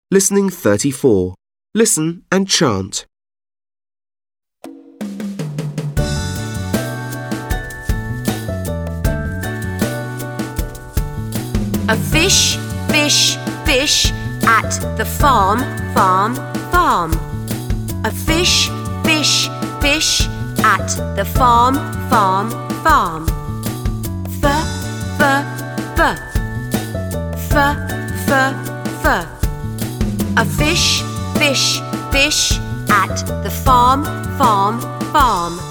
Listening 34. Listen and chant. A fish, fish, fish at the farm, farm, farm. A fish, fish, fish at the farm, farm, farm. F, f, f, f, f, f. A fish, fish, fish at the farm, farm, farm.